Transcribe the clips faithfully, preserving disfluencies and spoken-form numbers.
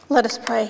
Let us pray.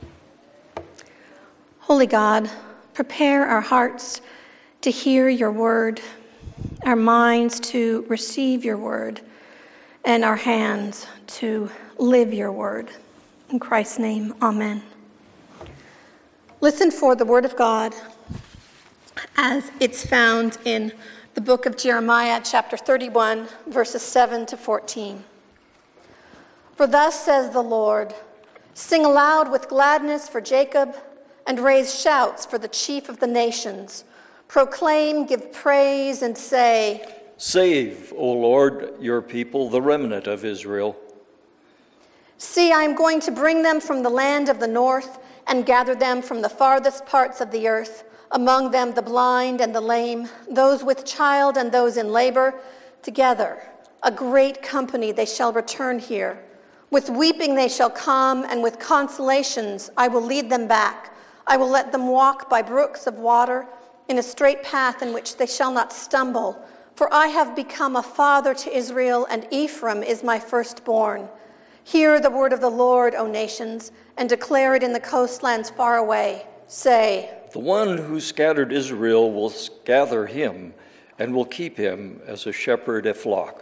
Holy God, prepare our hearts to hear your word, our minds to receive your word, and our hands to live your word. In Christ's name, amen. Listen for the word of God as it's found in the book of Jeremiah, chapter thirty-one, verses seven to fourteen. For thus says the Lord, sing aloud with gladness for Jacob, and raise shouts for the chief of the nations. Proclaim, give praise, and say, save, O Lord, your people, the remnant of Israel. See, I am going to bring them from the land of the north and gather them from the farthest parts of the earth, among them the blind and the lame, those with child and those in labor, together. A great company they shall return here. With weeping they shall come, and with consolations I will lead them back. I will let them walk by brooks of water, in a straight path in which they shall not stumble. For I have become a father to Israel, and Ephraim is my firstborn. Hear the word of the Lord, O nations, and declare it in the coastlands far away. Say, the one who scattered Israel will gather him, and will keep him as a shepherd a flock.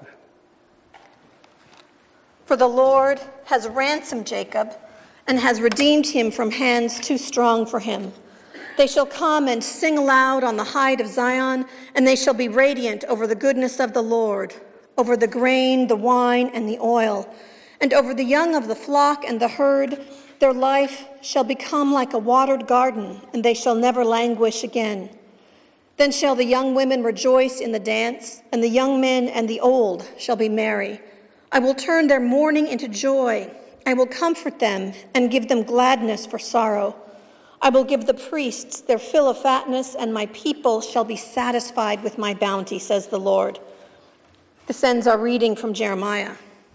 For the Lord has ransomed Jacob and has redeemed him from hands too strong for him. They shall come and sing aloud on the height of Zion, and they shall be radiant over the goodness of the Lord, over the grain, the wine, and the oil, and over the young of the flock and the herd. Their life shall become like a watered garden, and they shall never languish again. Then shall the young women rejoice in the dance, and the young men and the old shall be merry. I will turn their mourning into joy. I will comfort them and give them gladness for sorrow. I will give the priests their fill of fatness, and my people shall be satisfied with my bounty, says the Lord. This ends our reading from Jeremiah.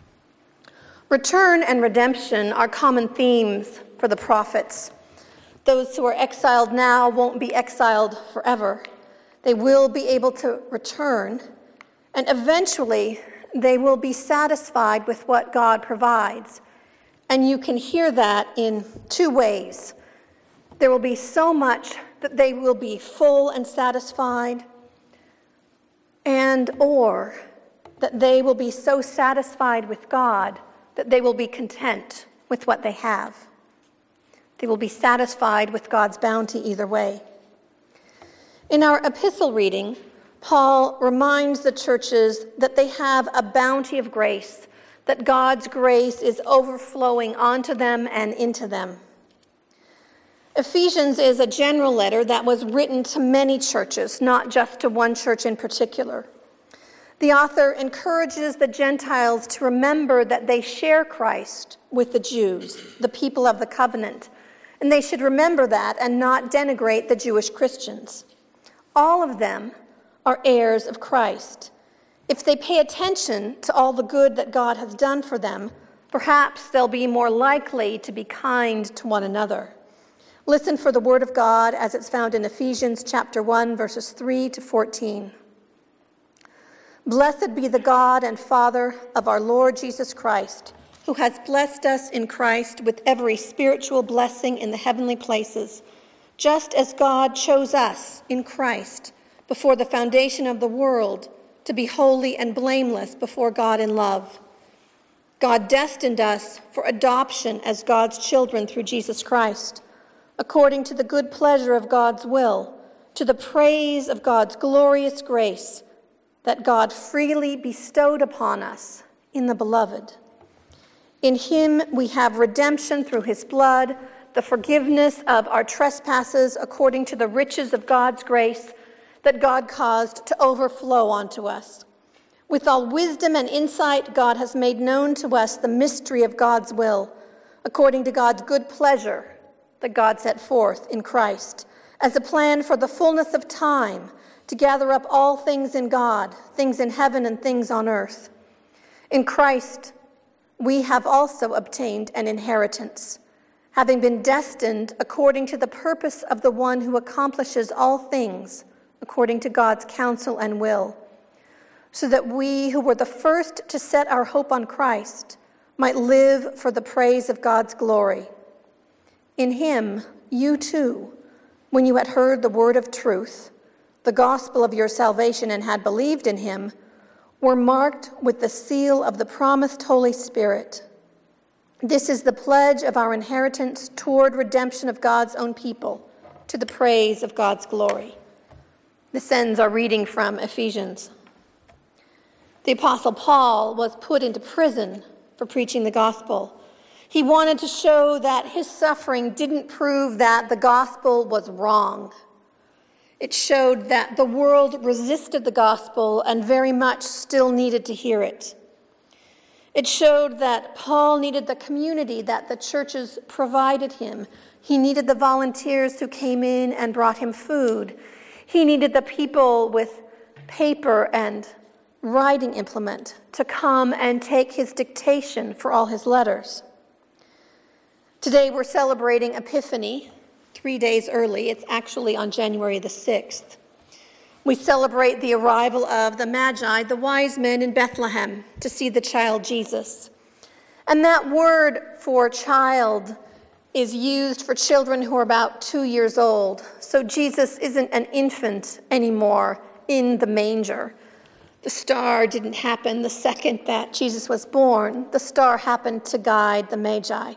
Return and redemption are common themes for the prophets. Those who are exiled now won't be exiled forever. They will be able to return, and eventually they will be satisfied with what God provides. And you can hear that in two ways. There will be so much that they will be full and satisfied, and or that they will be so satisfied with God that they will be content with what they have. They will be satisfied with God's bounty either way. In our epistle reading, Paul reminds the churches that they have a bounty of grace, that God's grace is overflowing onto them and into them. Ephesians is a general letter that was written to many churches, not just to one church in particular. The author encourages the Gentiles to remember that they share Christ with the Jews, the people of the covenant, and they should remember that and not denigrate the Jewish Christians. All of them are heirs of Christ. If they pay attention to all the good that God has done for them, perhaps they'll be more likely to be kind to one another. Listen for the word of God as it's found in Ephesians chapter one, verses three to fourteen. Blessed be the God and Father of our Lord Jesus Christ, who has blessed us in Christ with every spiritual blessing in the heavenly places, just as God chose us in Christ before the foundation of the world to be holy and blameless before God in love. God destined us for adoption as God's children through Jesus Christ, according to the good pleasure of God's will, to the praise of God's glorious grace that God freely bestowed upon us in the Beloved. In him we have redemption through his blood, the forgiveness of our trespasses according to the riches of God's grace that God caused to overflow onto us. With all wisdom and insight, God has made known to us the mystery of God's will, according to God's good pleasure that God set forth in Christ, as a plan for the fullness of time, to gather up all things in God, things in heaven and things on earth. In Christ, we have also obtained an inheritance, having been destined according to the purpose of the one who accomplishes all things according to God's counsel and will, so that we who were the first to set our hope on Christ might live for the praise of God's glory. In him, you too, when you had heard the word of truth, the gospel of your salvation, and had believed in him, were marked with the seal of the promised Holy Spirit. This is the pledge of our inheritance toward redemption of God's own people, to the praise of God's glory. This ends our reading from Ephesians. The Apostle Paul was put into prison for preaching the gospel. He wanted to show that his suffering didn't prove that the gospel was wrong. It showed that the world resisted the gospel and very much still needed to hear it. It showed that Paul needed the community that the churches provided him. He needed the volunteers who came in and brought him food. He needed the people with paper and writing implement to come and take his dictation for all his letters. Today we're celebrating Epiphany, three days early. It's actually on January the sixth. We celebrate the arrival of the Magi, the wise men in Bethlehem, to see the child Jesus. And that word for child is used for children who are about two years old. So Jesus isn't an infant anymore in the manger. The star didn't happen the second that Jesus was born. The star happened to guide the Magi.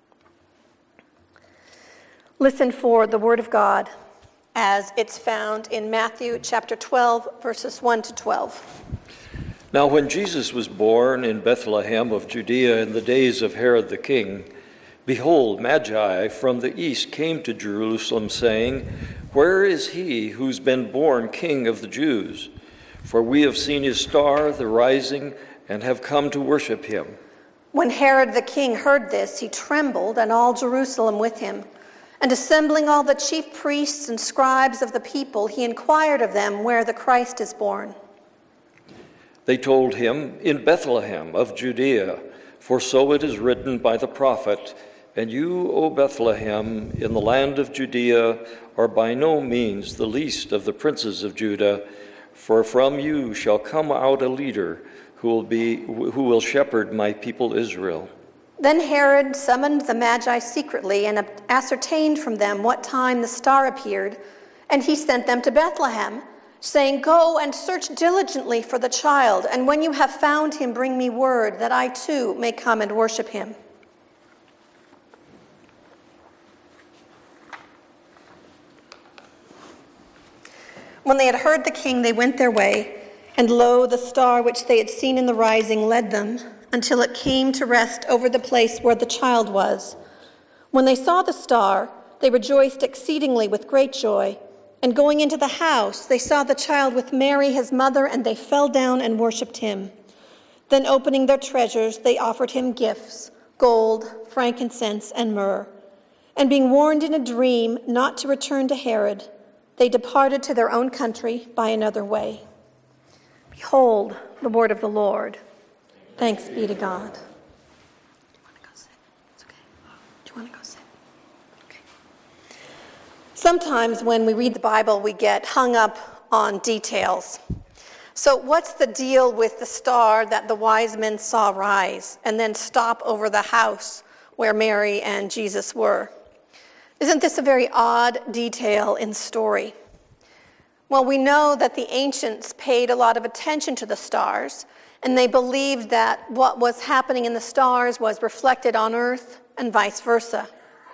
Listen for the word of God as it's found in Matthew chapter twelve, verses one to twelve. Now when Jesus was born in Bethlehem of Judea in the days of Herod the king, behold, Magi from the east came to Jerusalem, saying, Where is he who's been born King of the Jews? For we have seen his star, the rising, and have come to worship him. When Herod the king heard this, he trembled, and all Jerusalem with him. And assembling all the chief priests and scribes of the people, he inquired of them where the Christ is born. They told him, In Bethlehem of Judea, for so it is written by the prophet, And you, O Bethlehem, in the land of Judea, are by no means the least of the princes of Judah, for from you shall come out a leader who will be who will shepherd my people Israel. Then Herod summoned the Magi secretly and ascertained from them what time the star appeared, and he sent them to Bethlehem, saying, Go and search diligently for the child, and when you have found him, bring me word, that I too may come and worship him. When they had heard the king, they went their way, and lo, the star which they had seen in the rising led them, until it came to rest over the place where the child was. When they saw the star, they rejoiced exceedingly with great joy. And going into the house, they saw the child with Mary, his mother, and they fell down and worshipped him. Then opening their treasures, they offered him gifts, gold, frankincense, and myrrh. And being warned in a dream not to return to Herod, they departed to their own country by another way. Behold, the word of the Lord. Thanks be to God. Do you want to go sit? It's okay. Do you want to go sit? Okay. Sometimes when we read the Bible, we get hung up on details. So what's the deal with the star that the wise men saw rise and then stop over the house where Mary and Jesus were? Isn't this a very odd detail in the story? Well, we know that the ancients paid a lot of attention to the stars, and they believed that what was happening in the stars was reflected on earth and vice versa.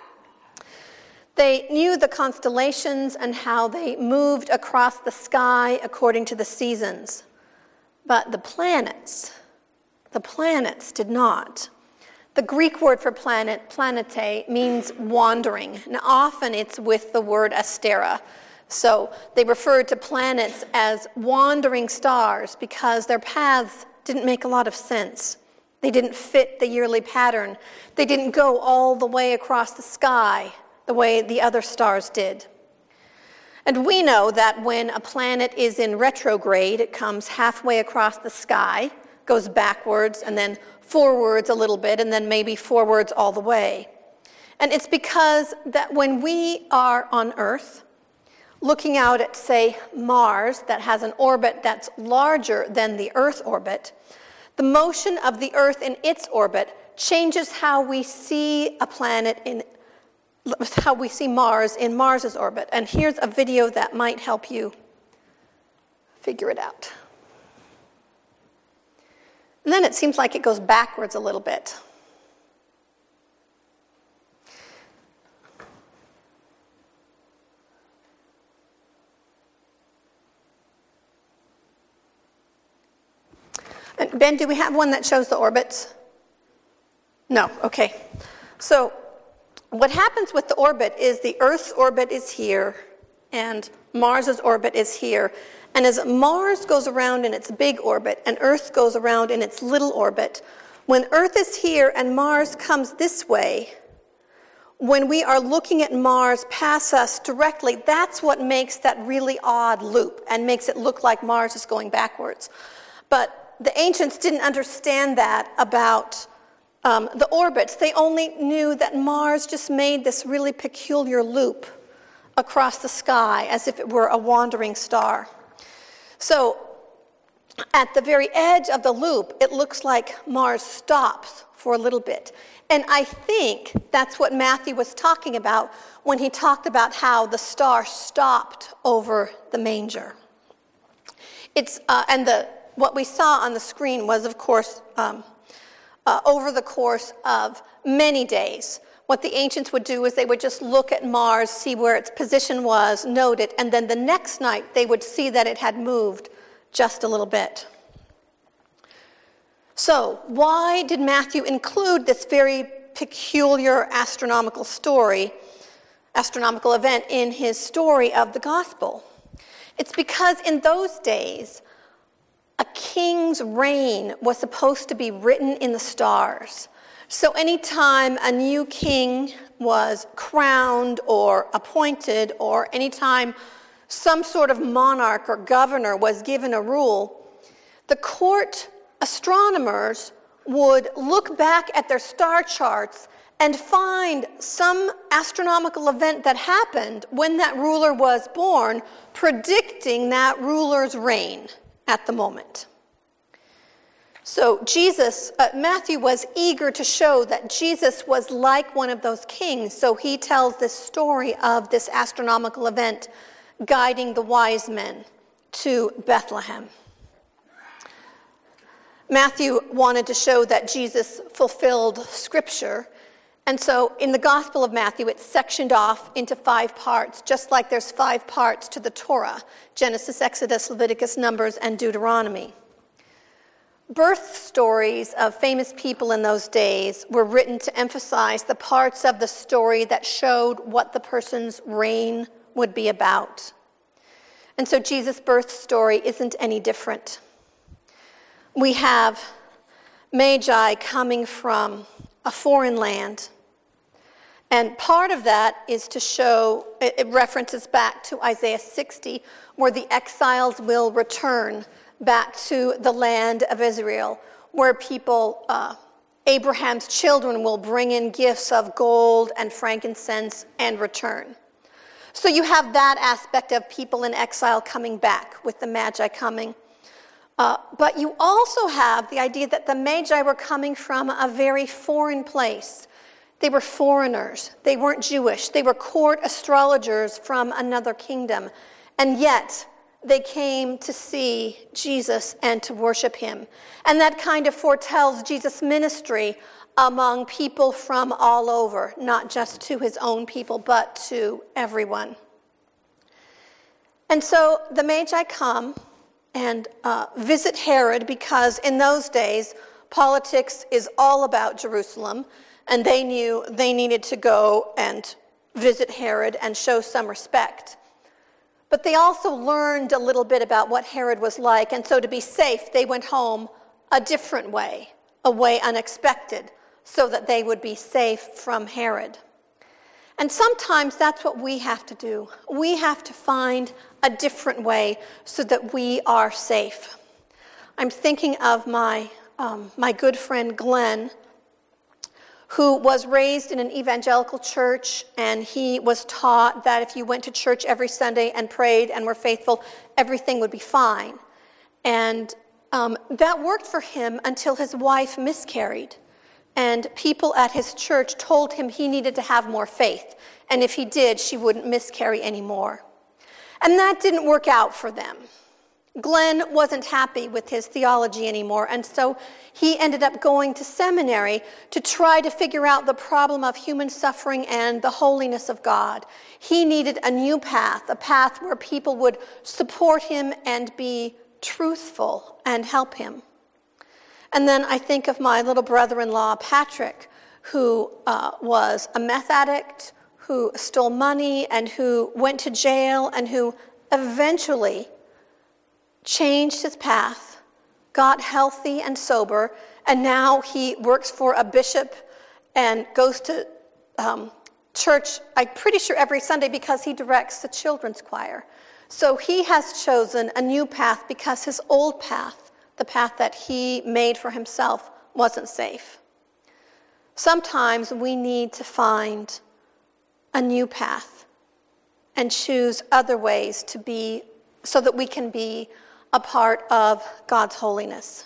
They knew the constellations and how they moved across the sky according to the seasons. But the planets, the planets did not. The Greek word for planet, planete, means wandering. And often it's with the word astera. So they referred to planets as wandering stars because their paths didn't make a lot of sense. They didn't fit the yearly pattern. They didn't go all the way across the sky the way the other stars did. And we know that when a planet is in retrograde, it comes halfway across the sky, goes backwards, and then forwards a little bit, and then maybe forwards all the way. And it's because that when we are on Earth, looking out at, say, Mars, that has an orbit that's larger than the Earth orbit, the motion of the Earth in its orbit changes how we see a planet in how we see Mars in Mars's orbit. And here's a video that might help you figure it out. And then it seems like it goes backwards a little bit. And Ben, do we have one that shows the orbits? No, okay. So what happens with the orbit is the Earth's orbit is here, and Mars's orbit is here. And as Mars goes around in its big orbit, and Earth goes around in its little orbit, when Earth is here and Mars comes this way, when we are looking at Mars pass us directly, that's what makes that really odd loop and makes it look like Mars is going backwards. But the ancients didn't understand that about um, the orbits. They only knew that Mars just made this really peculiar loop across the sky as if it were a wandering star. So at the very edge of the loop, it looks like Mars stops for a little bit. And I think that's what Matthew was talking about when he talked about how the star stopped over the manger. It's uh, and the what we saw on the screen was, of course, um, uh, over the course of many days. What the ancients would do is they would just look at Mars, see where its position was, note it, and then the next night they would see that it had moved just a little bit. So, why did Matthew include this very peculiar astronomical story, astronomical event in his story of the gospel? It's because in those days, a king's reign was supposed to be written in the stars. So anytime a new king was crowned or appointed, or anytime some sort of monarch or governor was given a rule, the court astronomers would look back at their star charts and find some astronomical event that happened when that ruler was born, predicting that ruler's reign at the moment. So Jesus, uh, Matthew was eager to show that Jesus was like one of those kings, so he tells this story of this astronomical event guiding the wise men to Bethlehem. Matthew wanted to show that Jesus fulfilled Scripture, and so in the Gospel of Matthew, it's sectioned off into five parts, just like there's five parts to the Torah: Genesis, Exodus, Leviticus, Numbers, and Deuteronomy. Birth stories of famous people in those days were written to emphasize the parts of the story that showed what the person's reign would be about. And so Jesus' birth story isn't any different. We have Magi coming from a foreign land. And part of that is to show, it references back to Isaiah sixty, where the exiles will return back to the land of Israel, where people, uh, Abraham's children will bring in gifts of gold and frankincense and return. So you have that aspect of people in exile coming back with the Magi coming. Uh, but you also have the idea that the Magi were coming from a very foreign place. They were foreigners. They weren't Jewish. They were court astrologers from another kingdom. And yet, they came to see Jesus and to worship him. And that kind of foretells Jesus' ministry among people from all over, not just to his own people, but to everyone. And so the Magi come and uh, visit Herod, because in those days, politics is all about Jerusalem, and they knew they needed to go and visit Herod and show some respect. But they also learned a little bit about what Herod was like, and so to be safe, they went home a different way, a way unexpected, so that they would be safe from Herod. And sometimes that's what we have to do. We have to find a different way so that we are safe. I'm thinking of my, um, my good friend Glenn, who was raised in an evangelical church, and he was taught that if you went to church every Sunday and prayed and were faithful, everything would be fine. And um, that worked for him until his wife miscarried. And people at his church told him he needed to have more faith. And if he did, she wouldn't miscarry anymore. And that didn't work out for them. Glenn wasn't happy with his theology anymore, and so he ended up going to seminary to try to figure out the problem of human suffering and the holiness of God. He needed a new path, a path where people would support him and be truthful and help him. And then I think of my little brother-in-law, Patrick, who uh, was a meth addict, who stole money, and who went to jail, and who eventually changed his path, got healthy and sober, and now he works for a bishop and goes to um, church, I'm pretty sure every Sunday, because he directs the children's choir. So he has chosen a new path because his old path, the path that he made for himself, wasn't safe. Sometimes we need to find a new path and choose other ways to be, so that we can be a part of God's holiness.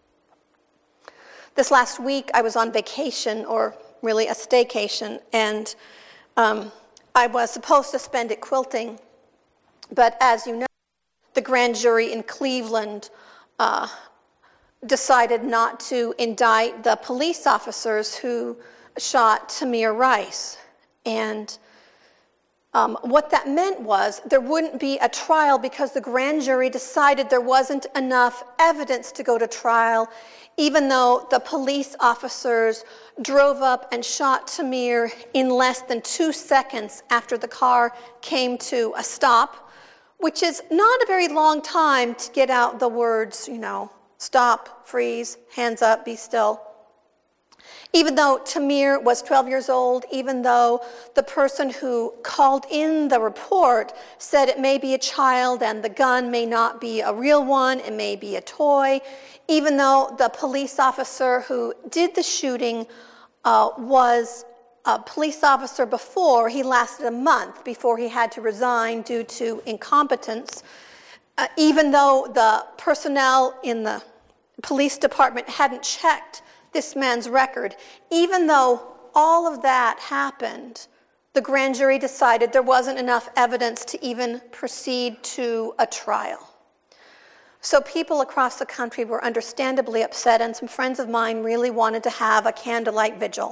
This last week, I was on vacation, or really a staycation, and um, I was supposed to spend it quilting. But as you know, the grand jury in Cleveland uh, decided not to indict the police officers who shot Tamir Rice. And Um, what that meant was there wouldn't be a trial because the grand jury decided there wasn't enough evidence to go to trial, even though the police officers drove up and shot Tamir in less than two seconds after the car came to a stop, which is not a very long time to get out the words, you know, stop, freeze, hands up, be still. Even though Tamir was twelve years old, even though the person who called in the report said it may be a child and the gun may not be a real one, it may be a toy, even though the police officer who did the shooting uh, was a police officer before, he lasted a month before he had to resign due to incompetence, uh, even though the personnel in the police department hadn't checked this man's record, even though all of that happened, the grand jury decided there wasn't enough evidence to even proceed to a trial. So people across the country were understandably upset, and some friends of mine really wanted to have a candlelight vigil.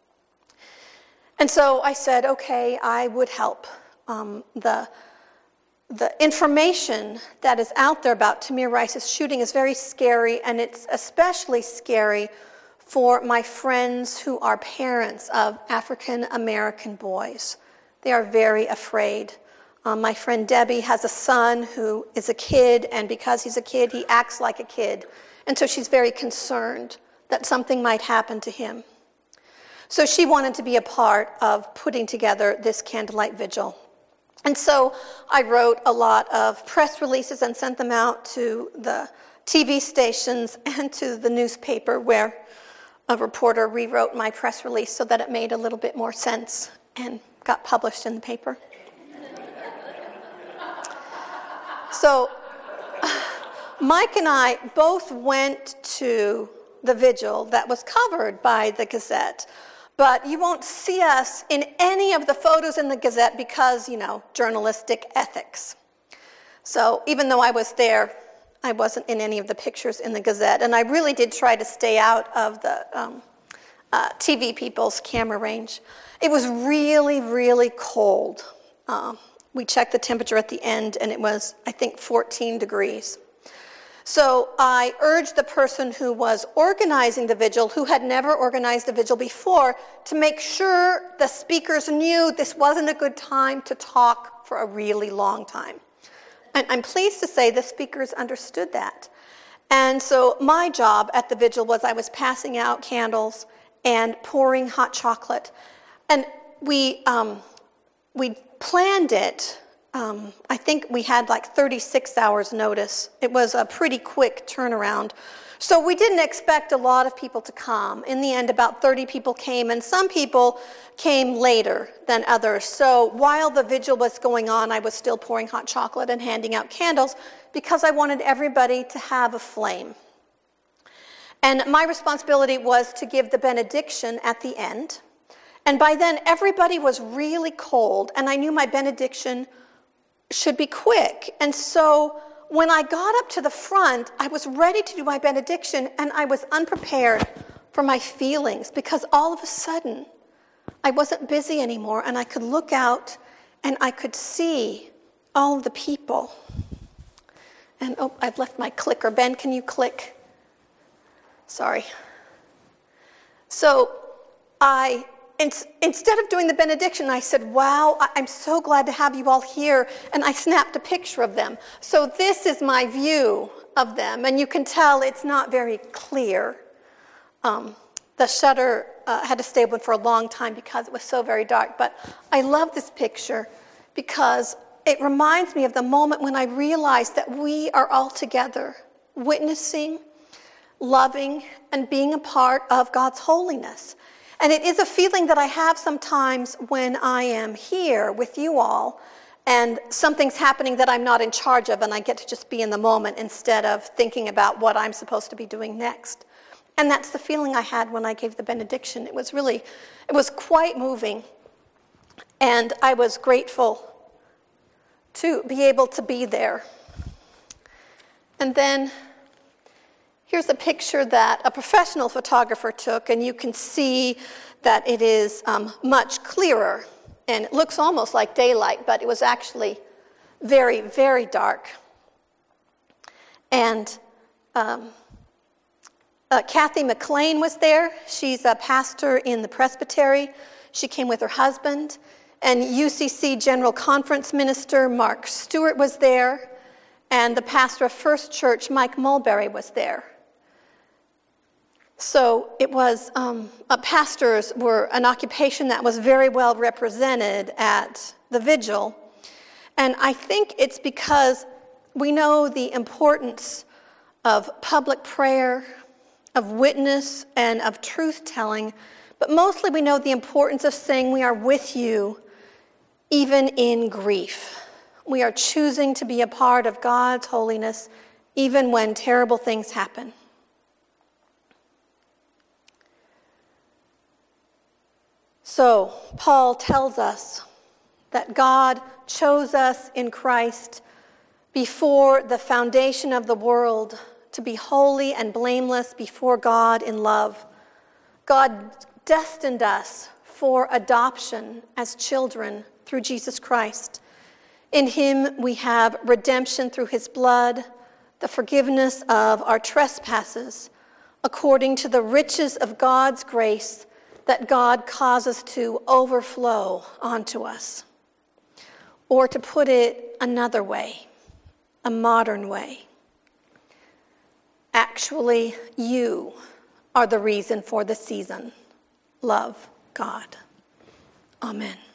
And so I said, okay, I would help. Um, the, the information that is out there about Tamir Rice's shooting is very scary, and it's especially scary for my friends who are parents of African American boys. They are very afraid. Um, my friend Debbie has a son who is a kid, and because he's a kid, he acts like a kid. And so she's very concerned that something might happen to him. So she wanted to be a part of putting together this candlelight vigil. And so I wrote a lot of press releases and sent them out to the T V stations and to the newspaper, where a reporter rewrote my press release so that it made a little bit more sense and got published in the paper. So Mike and I both went to the vigil that was covered by the Gazette, but you won't see us in any of the photos in the Gazette because, you know, journalistic ethics. So even though I was there, I wasn't in any of the pictures in the Gazette, and I really did try to stay out of the um, uh, T V people's camera range. It was really, really cold. Um, we checked the temperature at the end, and it was, I think, fourteen degrees. So I urged the person who was organizing the vigil, who had never organized a vigil before, to make sure the speakers knew this wasn't a good time to talk for a really long time. And I'm pleased to say the speakers understood that. And so my job at the vigil was I was passing out candles and pouring hot chocolate. And we um, we planned it. Um, I think we had like thirty-six hours notice. It was a pretty quick turnaround. So we didn't expect a lot of people to come. In the end, about thirty people came, and some people came later than others. So while the vigil was going on, I was still pouring hot chocolate and handing out candles because I wanted everybody to have a flame. And my responsibility was to give the benediction at the end. And by then, everybody was really cold, and I knew my benediction should be quick. And so when I got up to the front, I was ready to do my benediction, and I was unprepared for my feelings, because all of a sudden, I wasn't busy anymore, and I could look out, and I could see all of the people. And, oh, I've left my clicker. Ben, can you click? Sorry. So I, in, instead of doing the benediction, I said, wow, I'm so glad to have you all here. And I snapped a picture of them. So this is my view of them. And you can tell it's not very clear. Um, the shutter uh, had to stay open for a long time because it was so very dark. But I love this picture because it reminds me of the moment when I realized that we are all together, witnessing, loving, and being a part of God's holiness. And it is a feeling that I have sometimes when I am here with you all, and something's happening that I'm not in charge of, and I get to just be in the moment instead of thinking about what I'm supposed to be doing next. And that's the feeling I had when I gave the benediction. It was really, it was quite moving. And I was grateful to be able to be there. And then here's a picture that a professional photographer took, and you can see that it is um, much clearer, and it looks almost like daylight, but it was actually very, very dark. And um, uh, Kathy McLean was there. She's a pastor in the presbytery. She came with her husband. And U C C General Conference Minister Mark Stewart was there, and the pastor of First Church, Mike Mulberry, was there. So it was, um, uh, pastors were an occupation that was very well represented at the vigil. And I think it's because we know the importance of public prayer, of witness, and of truth-telling, but mostly we know the importance of saying we are with you even in grief. We are choosing to be a part of God's holiness even when terrible things happen. So, Paul tells us that God chose us in Christ before the foundation of the world to be holy and blameless before God in love. God destined us for adoption as children through Jesus Christ. In him we have redemption through his blood, the forgiveness of our trespasses, according to the riches of God's grace that God causes to overflow onto us. Or to put it another way, a modern way, actually you are the reason for the season. Love God. Amen.